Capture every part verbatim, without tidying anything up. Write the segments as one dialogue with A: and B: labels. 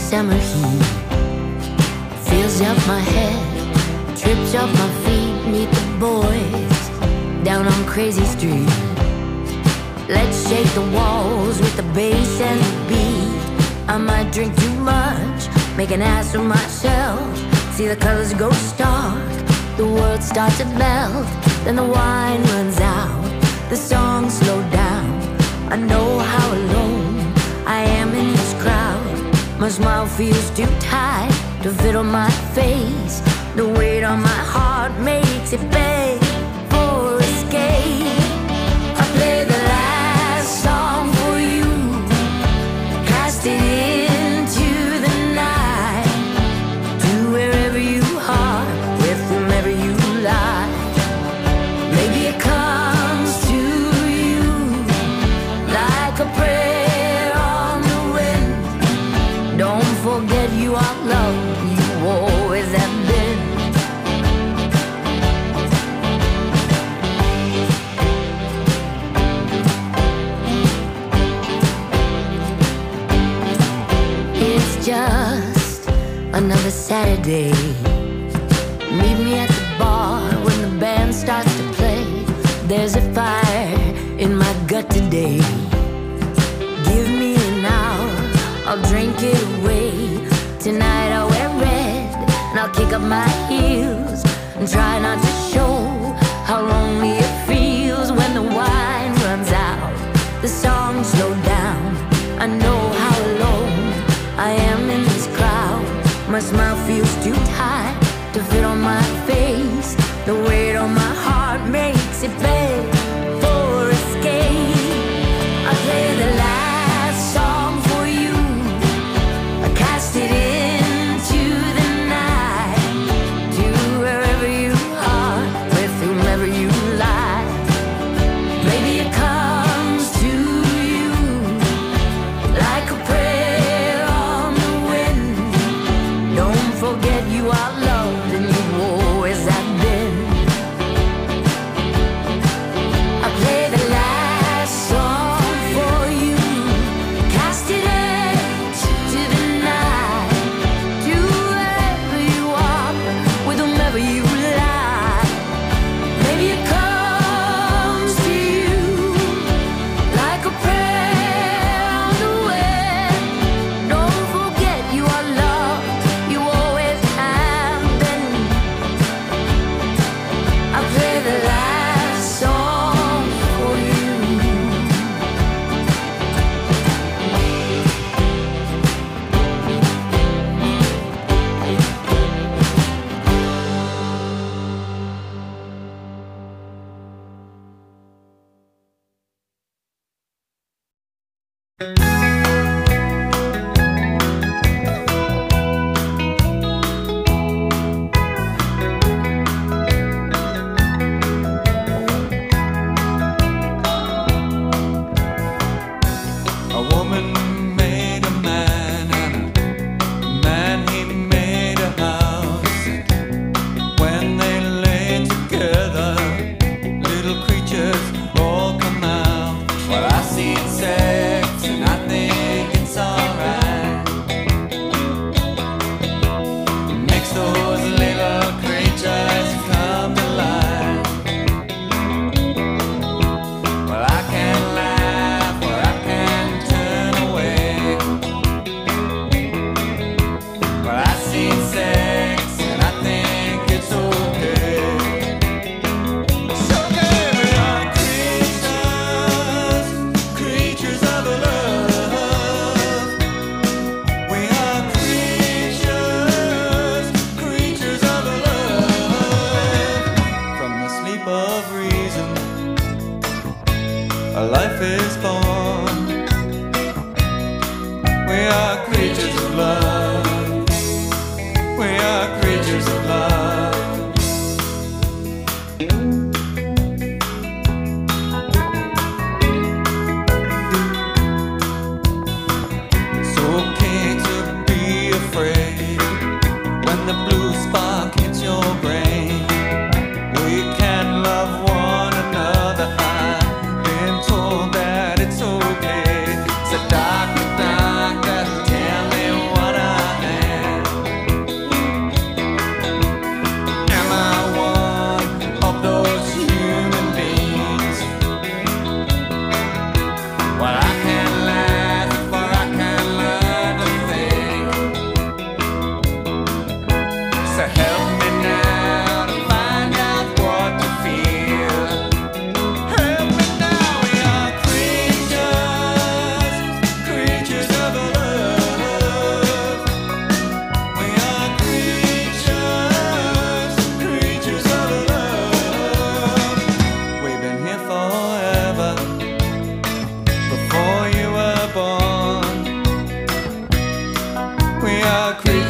A: summer heat fills up my head, trips up my feet. Meet the boys down on Crazy Street. Let's shake the walls with the bass and the beat. I might drink too much, make an ass of myself. See the colors go stark, the world starts to melt. Then the wine runs out, the songs slow down. I know how alone I am in this crowd. My smile feels too tight to fit on my face. The weight on my heart makes it beg for escape. I play the last song for you, cast it into the night, to wherever you are, with whomever you lie. Maybe it comes to you like a prayer on the wind. Don't forget you are loved, you always have been. It's just another Saturday. Meet me at the bar when the band starts to play. There's a fire in my gut today. Give me an hour, I'll drink it away. Tonight I'll wear red and I'll kick up my heels and try not to show how lonely it feels when the wine runs out, the songs slow down. I know how alone I am in this crowd. My smile feels too tight to fit on my face. The weight on my heart makes it beg for escape. I play the last song for you, I cast it into the night, to wherever you are, with whomever you lie. Maybe it comes to you like a prayer on the wind. Don't forget you are loved and you always have been. I play the last song for you, cast it into the night, to wherever you are, with whomever you lie. Maybe it comes to you like a prayer on the wind. Don't forget you are loved, you always have been. I play the last song for you.
B: A woman made a man, and a man he made a house. When they lay together, little creatures all come out. Well, I see sex and I think it's alright. It makes those little creatures come to life. Well, I can laugh or I can turn away. Well, I see sex and I think it's okay. It's okay, we are creatures, creatures of love. We are creatures, creatures of love. From the sleep of reason, a life is born. We are creatures of love. We are creatures of love. It's okay to be afraid when the blue spark hits your brain. We can love one another. I've been told that it's okay. So doctor, doctor, tell me what I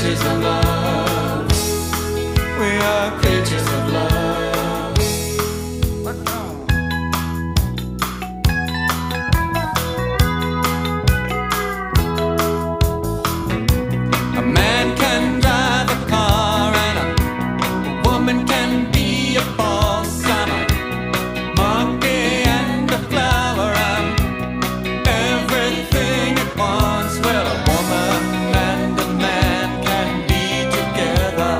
B: creatures of love. We are creatures of love. A man can drive a car and a woman can be a boss. I'm a monkey and a flower. I'm everything at once. Well, a woman and a man can be together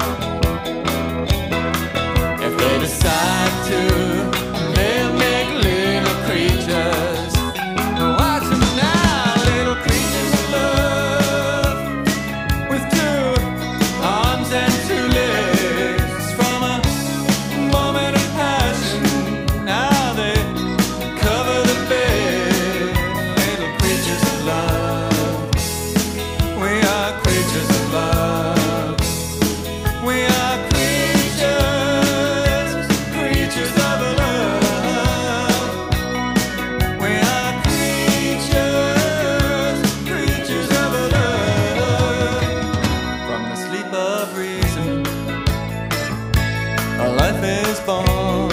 B: if they decide to. They'll make little creatures. Watch them now, little creatures of love with two arms and two legs. From a moment of passion, now they cover the bed. Little creatures of love. We are creatures of love. We are creatures, creatures of love. We are creatures, creatures of love. From the sleep of reason, a life is born.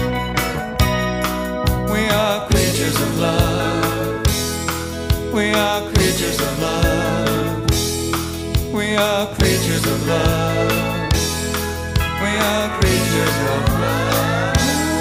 B: We are creatures of love. We are creatures of love. We are creatures of love. We are creatures of love.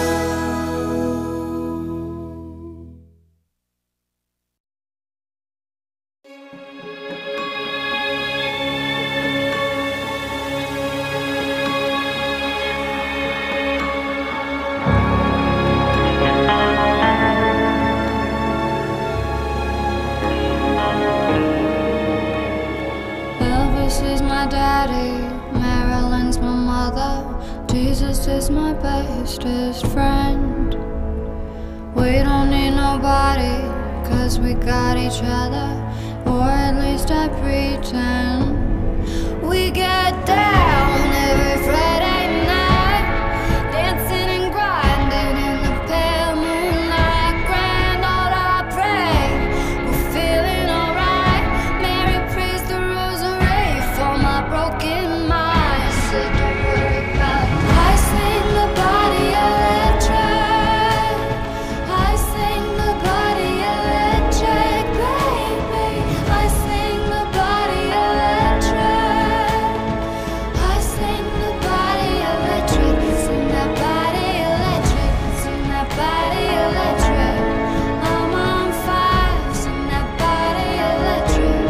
C: Elvis is my daddy, Marilyn's my mother, Jesus is my bestest friend. We don't need nobody, cause we got each other, or at least I pretend. We get down every Friday night, dancing and grinding in the pale moonlight. Grand old I pray, we're feeling alright. Mary prays the rosary for my broken mind. Said don't worry about it. I sing the body electric. I sing the body electric, baby. I sing the body electric. I sing the body electric. Sing that body electric. Sing that body electric. I'm on fire. Sing that body electric.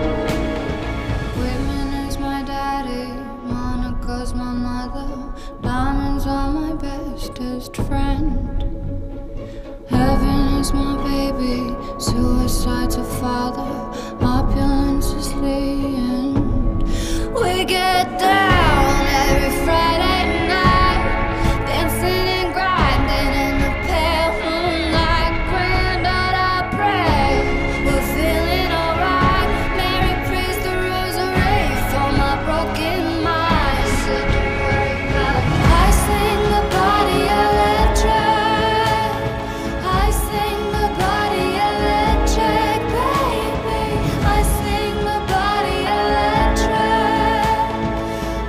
C: Whitman is my daddy, Monica's my mother, diamonds are my bestest friend. Heaven is my baby, suicide's a father, opulence is the end. We get down every Friday night, dancing and grinding in the pale moonlight. Grand old I pray, we're feeling alright. Mary prays the rosary for my broken mind. Said don't worry about it. I sing the body electric. I sing the body electric, baby. I sing the body electric.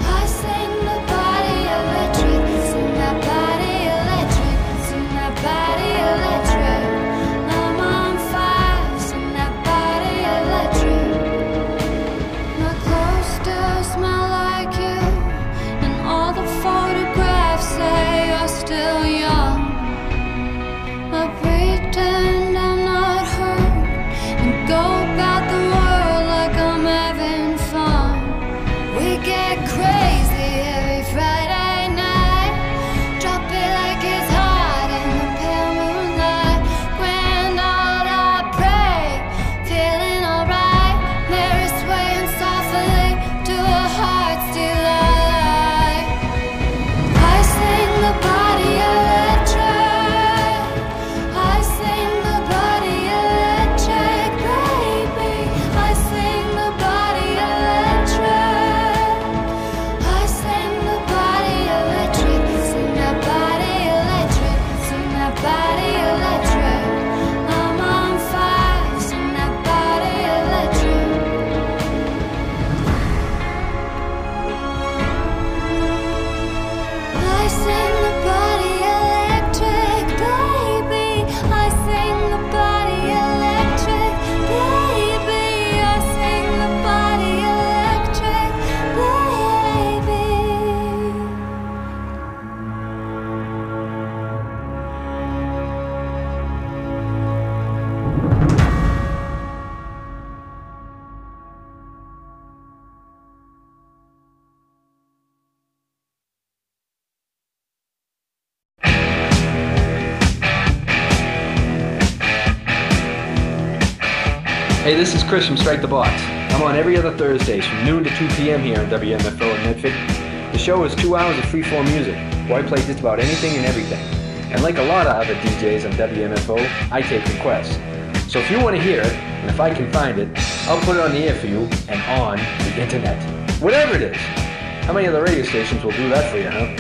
D: Hey, this is Chris from Strike the Box. I'm on every other Thursdays from noon to two p.m. here on W M F O in Medford. The show is two hours of free-form music, where I play just about anything and everything. And like a lot of other D Js on W M F O, I take requests. So if you want to hear it, and if I can find it, I'll put it on the air for you and on the internet. Whatever it is. How many other radio stations will do that for you, huh?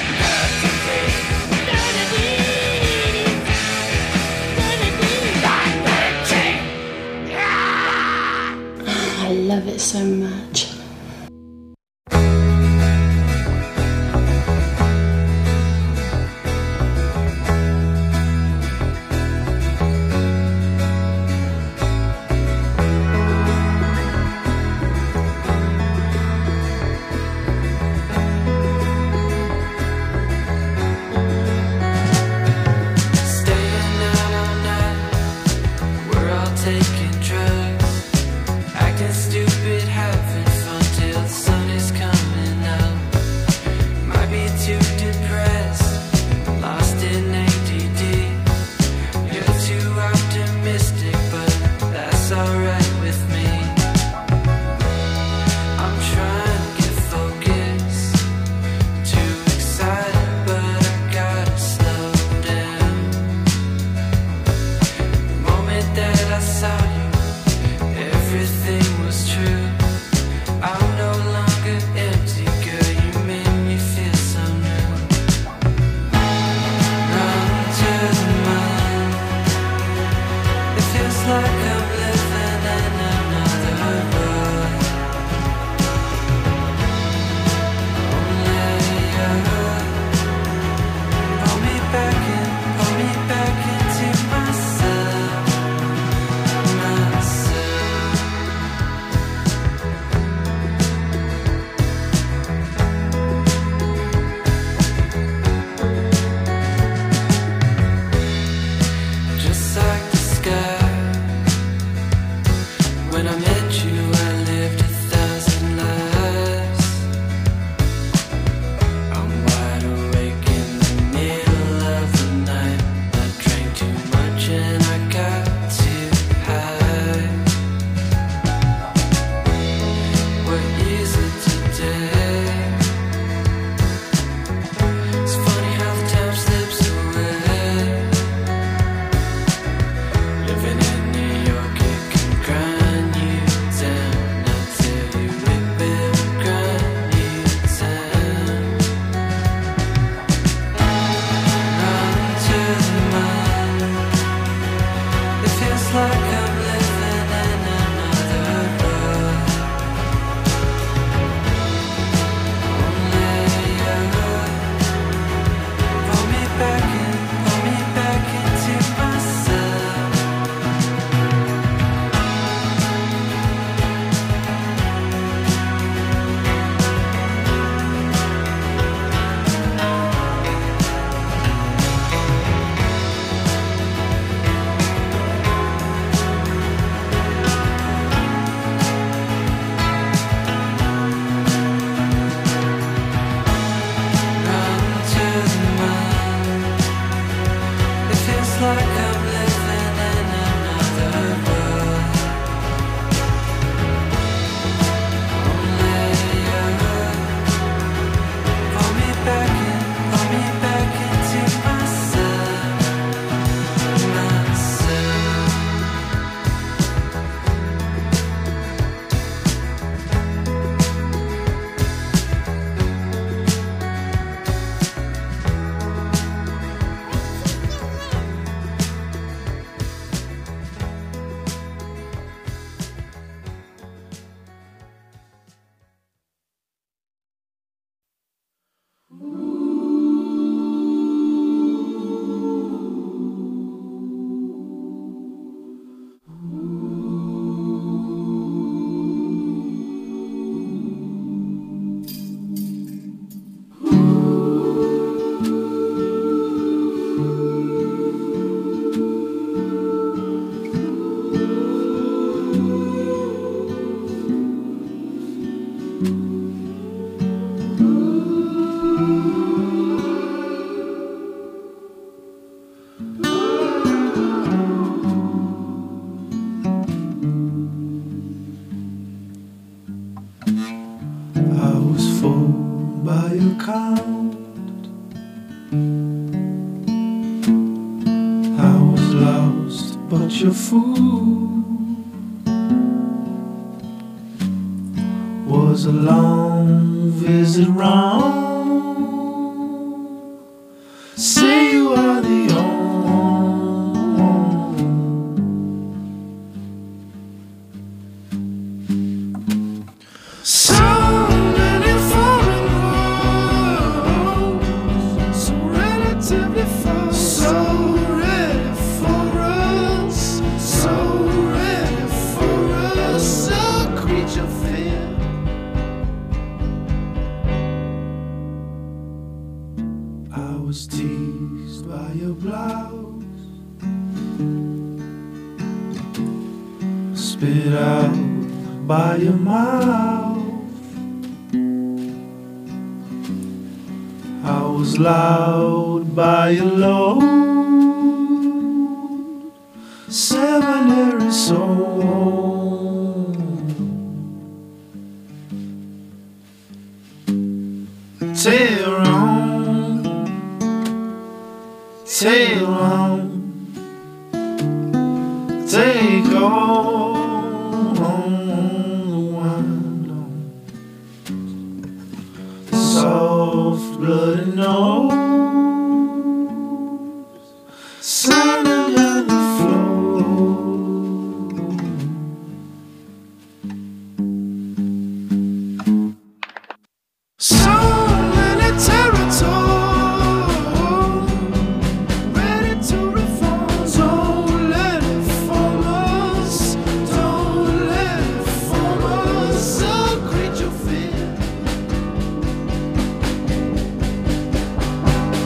E: I love it so much.
F: your count. I was lost, but your food was a long visit round. Say you are the only. So many foreign roads, so relatively far, so ready for us, so ready for us, a creature of fear. I was teased by your blouse, spit out by your mouth. I was loud by your load, seminary soul. Tail on, tail on, take all the wind on. Soft bloody nose, sounding down the floor. So many territories ready to reform. Don't let it form us, don't let it form us, a creature of fear.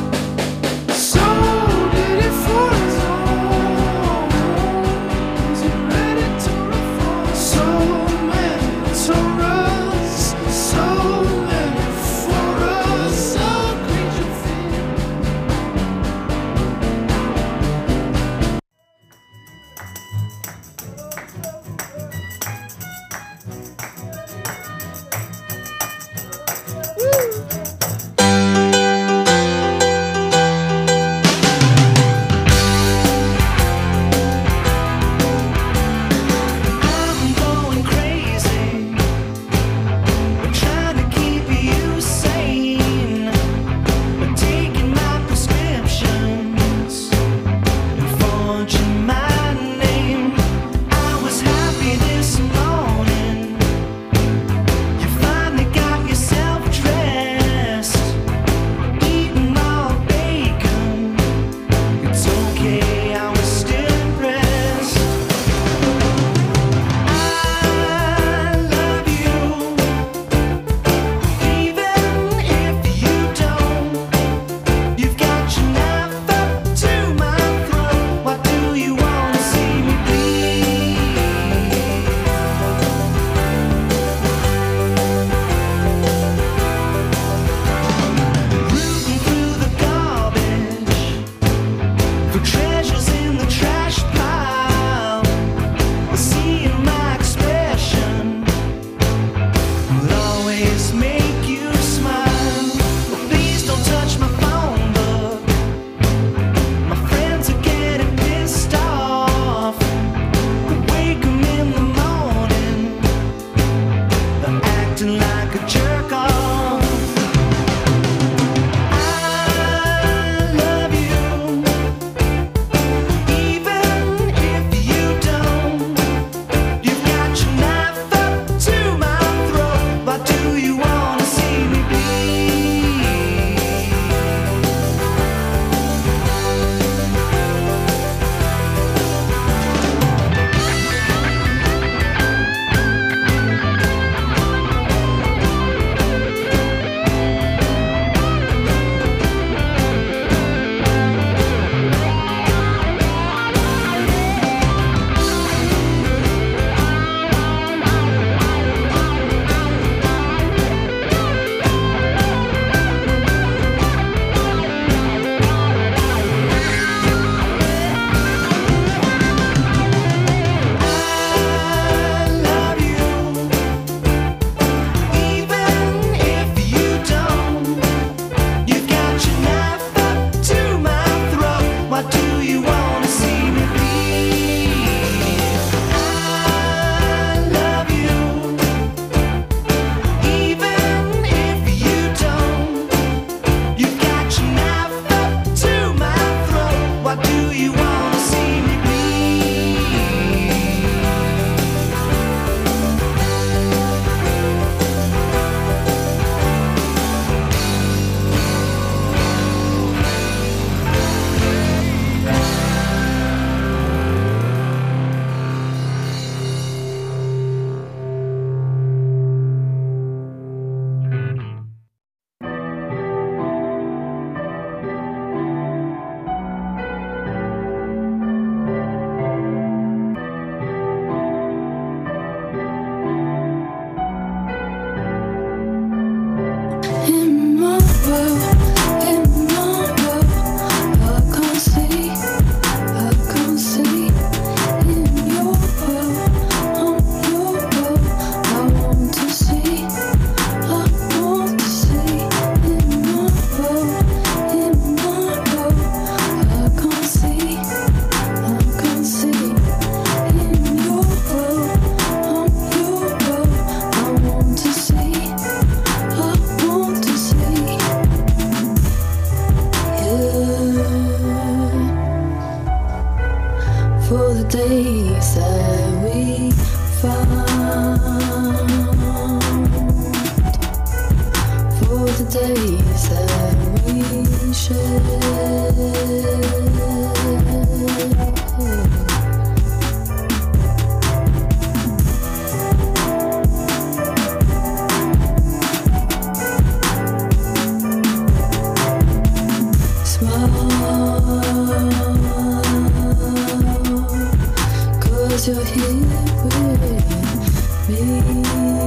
C: You're here with me,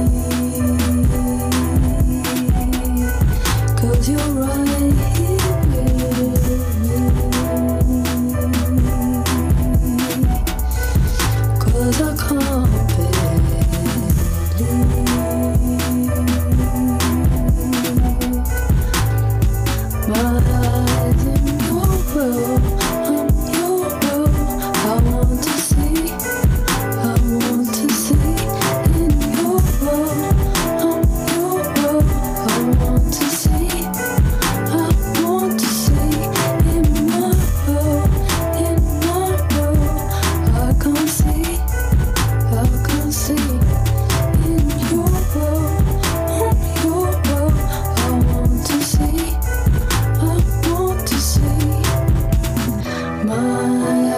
C: 'cause you're right here with me, 'cause I can't believe my eyes in your world, I'm your world, I want to see. I want to see in your world, I'm your world. I want to see, I want to see in my world, in my world. I can see, I can see in your world, I'm your world. I want to see, I want to see my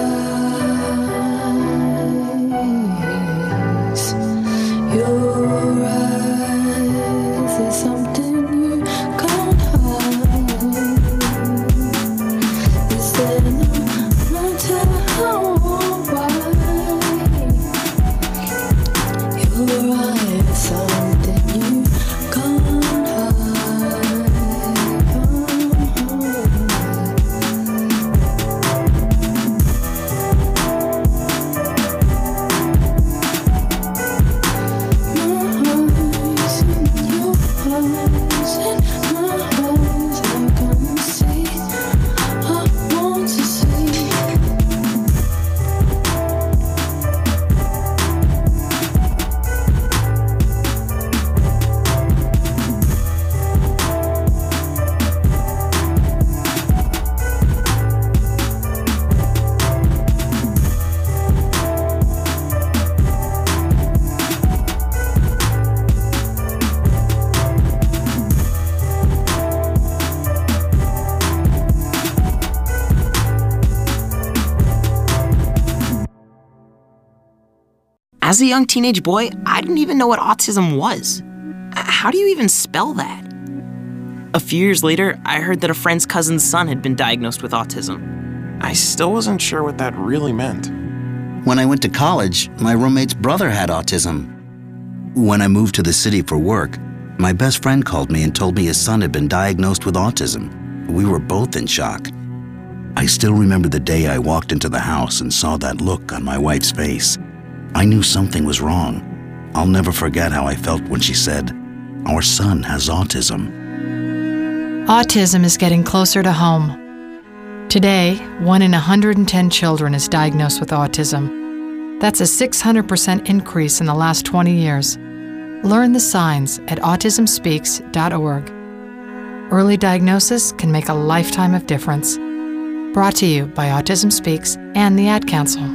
C: your eyes is something you can't hide. Is there no matter how wide? Your eyes is something you can't hide.
G: As a young teenage boy, I didn't even know what autism was. How do you even spell that? A few years later, I heard that a friend's cousin's son had been diagnosed with autism.
H: I still wasn't sure what that really meant.
I: When I went to college, my roommate's brother had autism. When I moved to the city for work, my best friend called me and told me his son had been diagnosed with autism. We were both in shock. I still remember the day I walked into the house and saw that look on my wife's face. I knew something was wrong. I'll never forget how I felt when she said, "Our son has autism."
J: Autism is getting closer to home. Today, one in one hundred ten children is diagnosed with autism. That's a six hundred percent increase in the last twenty years. Learn the signs at autism speaks dot org. Early diagnosis can make a lifetime of difference. Brought to you by Autism Speaks and the Ad Council.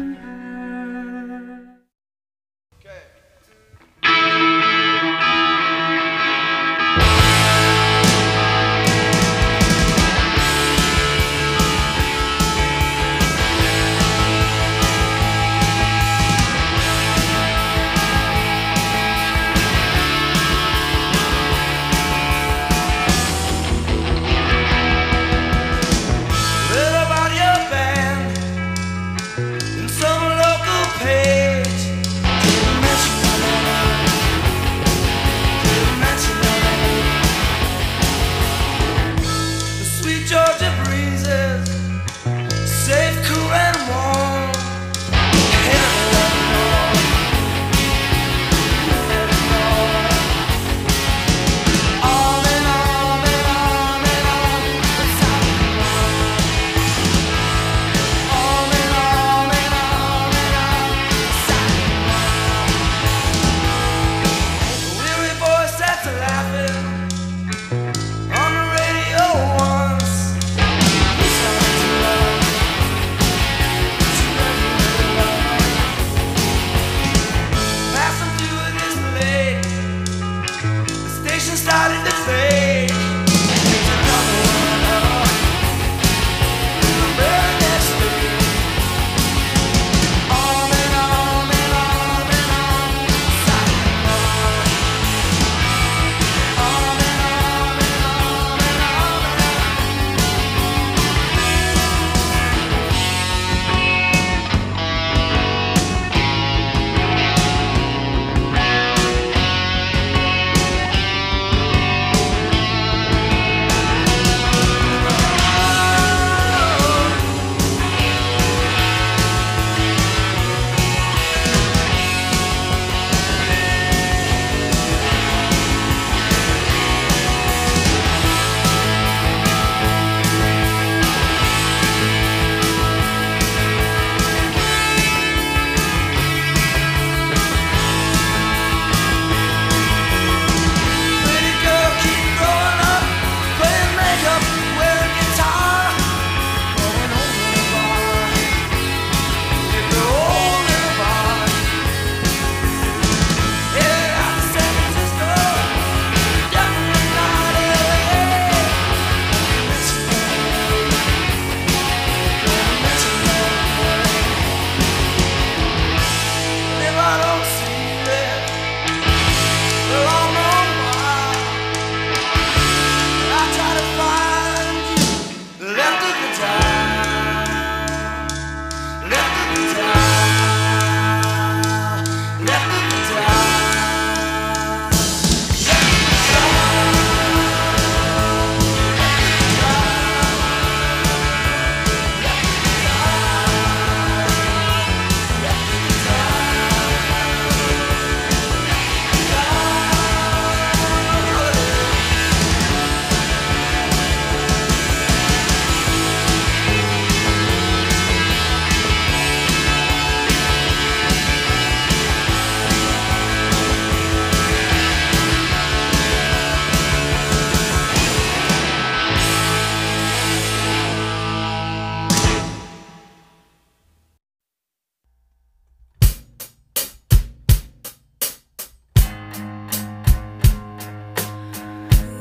F: Started to fade. It's another one.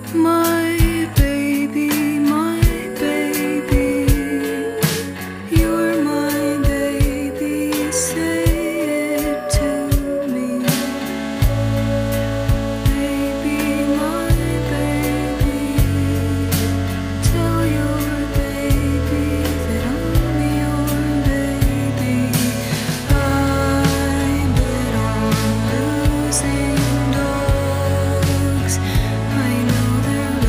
F: My baby, my baby, you're my baby, say it to me. Baby, my baby, tell your baby that I'm your baby. I bet on losing dogs. I know they're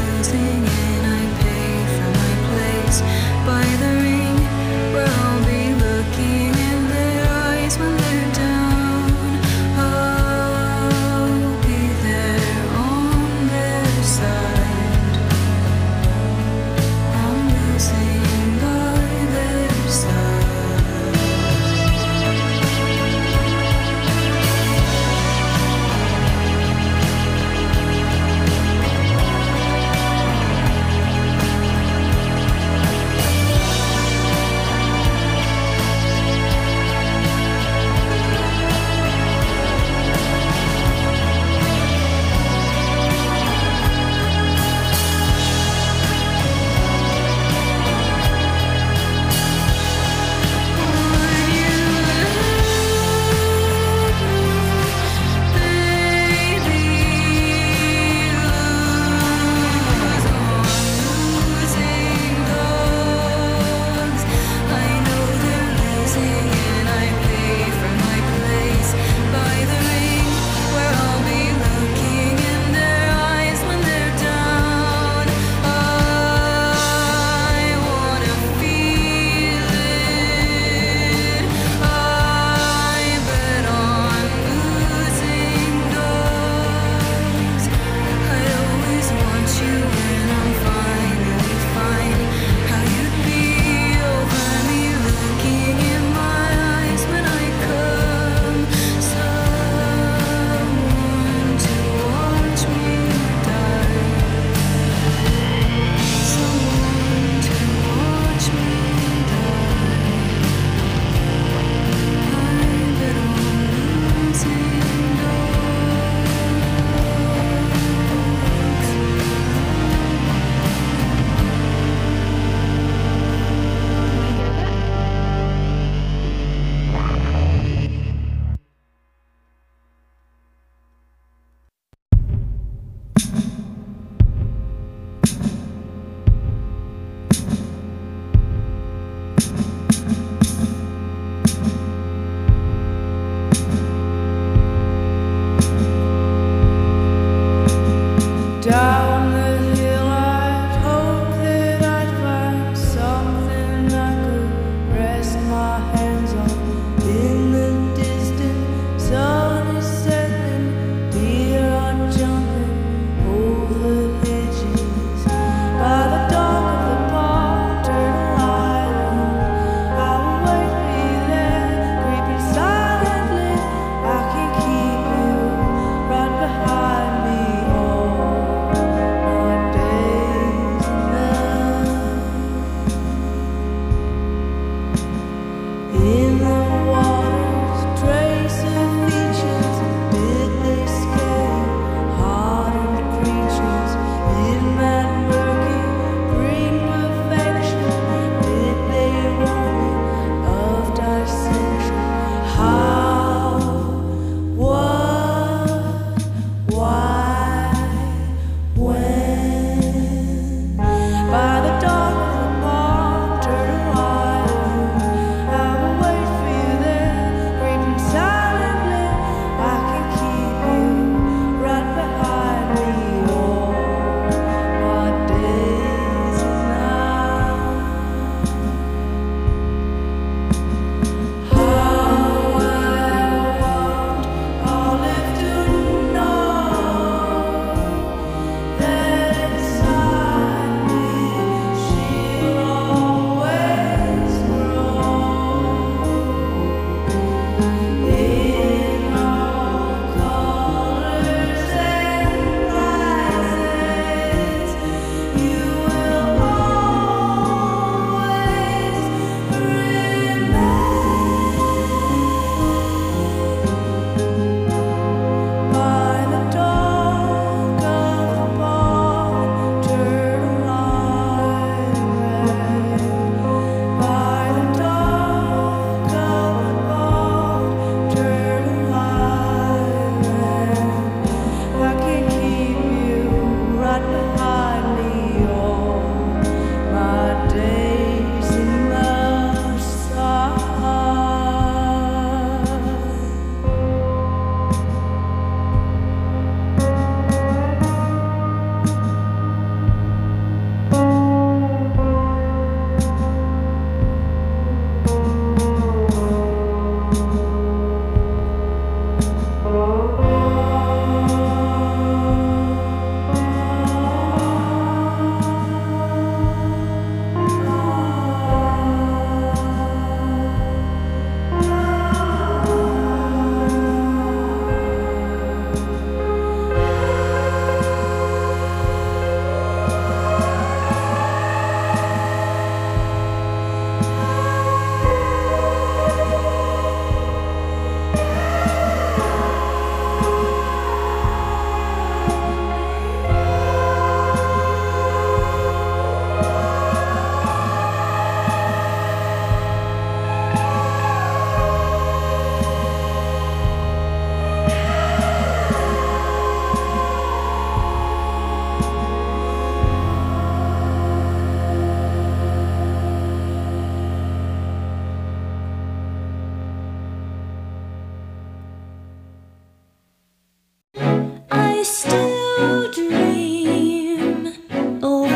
K: dream of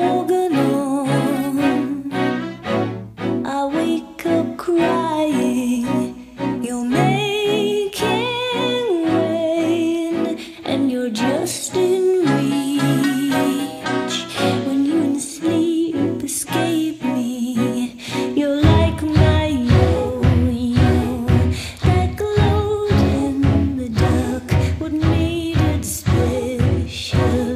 K: organ. I wake up crying, you're making rain, and you're just in reach. When you in sleep escape me, you're like my yo-yo that glowed in the dark. What made it special?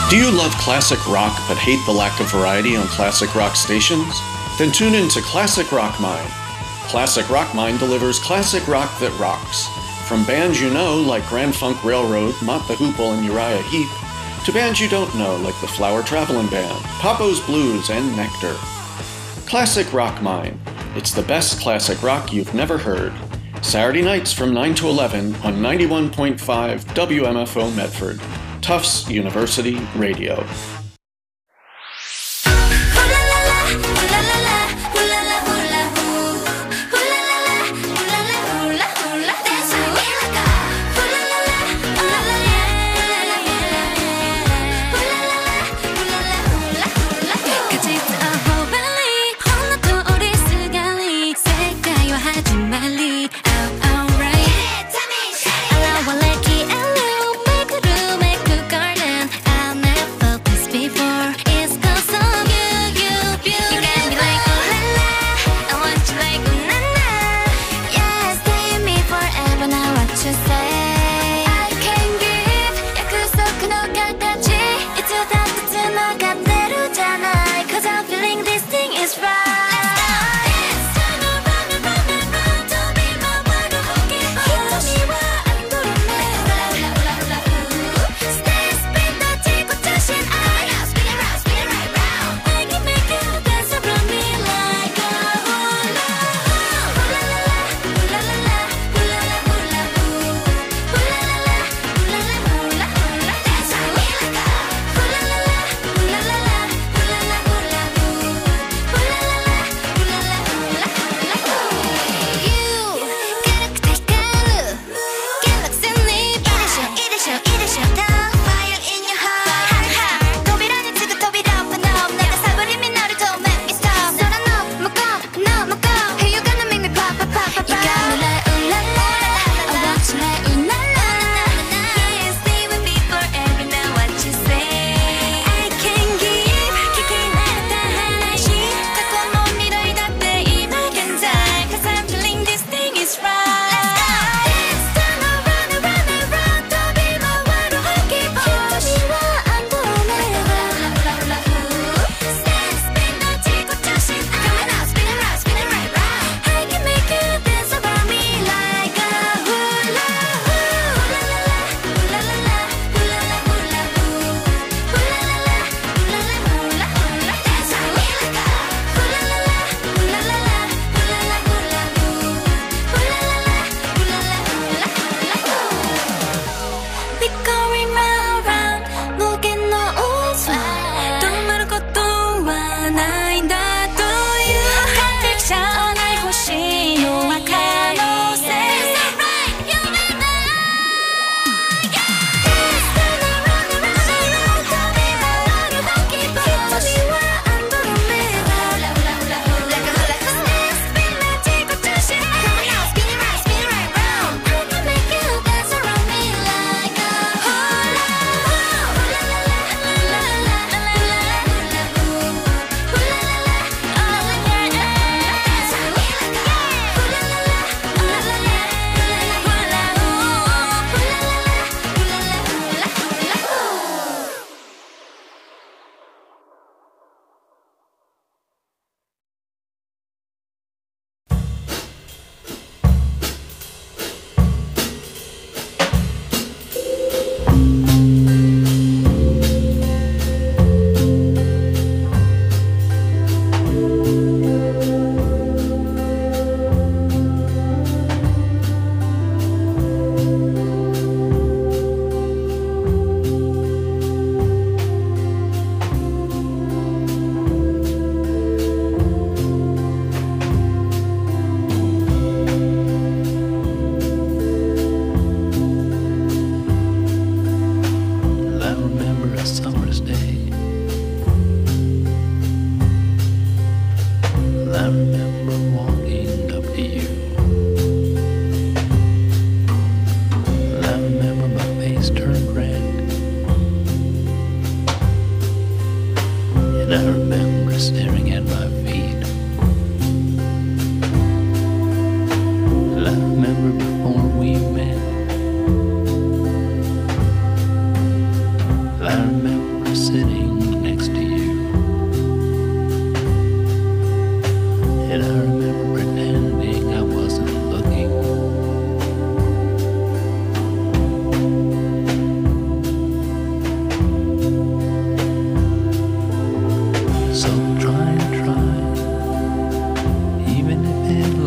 L: Do you love classic rock but hate the lack of variety on classic rock stations? Then tune in to Classic Rock Mind. Classic Rock Mind delivers classic rock that rocks. From bands you know like Grand Funk Railroad, Mott the Hoople, and Uriah Heep, to bands you don't know like the Flower Traveling Band, Papo's Blues, and Nectar. Classic Rock Mind. It's the best classic rock you've never heard. Saturday nights from nine to eleven on ninety-one point five W M F O Medford, Tufts University Radio.
K: Allow a lucky and you make a room, make a garden. I'll never focus.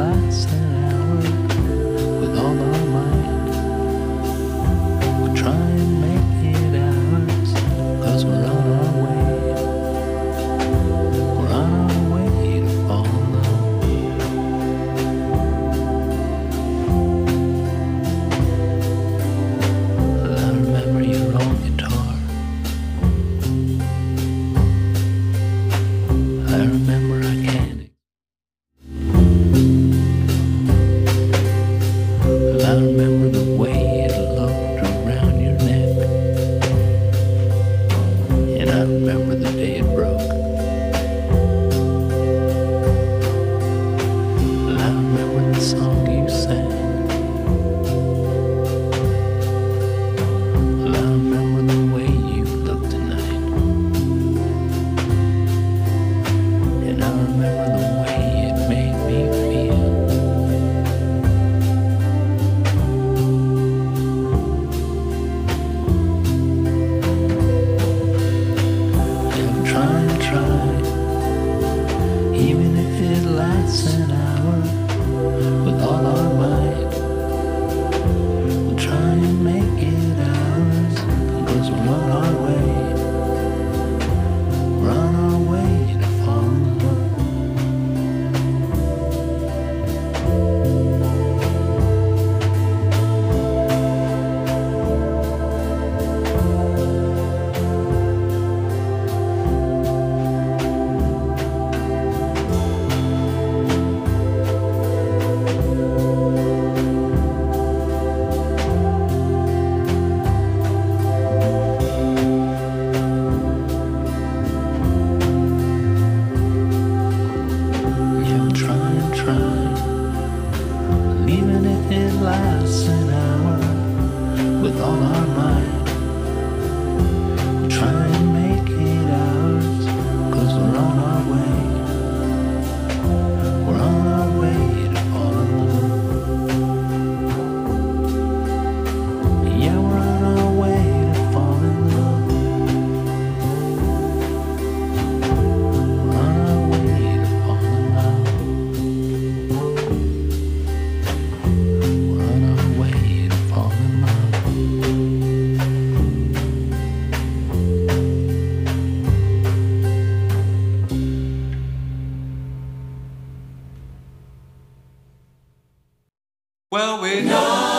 M: lasts an hour with all our might. We'll try and make it ours, 'cause we're on our way. We're on our way to fall in love. I remember your old guitar. I remember I can't. I remember the way it looked around your neck, and I remember the day it broke. I remember the song you sang. I remember the way you looked tonight, and I remember the way it made me feel. Try and try, even if it lasts an hour, with all our might. We'll try and make it ours, 'cause we're on our way. We're on our way to fall in love. Yeah, we'll try and try, even if it lasts an hour, with all our might. We'll try and make it ours, 'cause we're on our way. We're on our way to fall in love. Yeah, we're on our way to fall in love. We're on our way to fall in love. We're on our way to fall in love.
B: Well, we know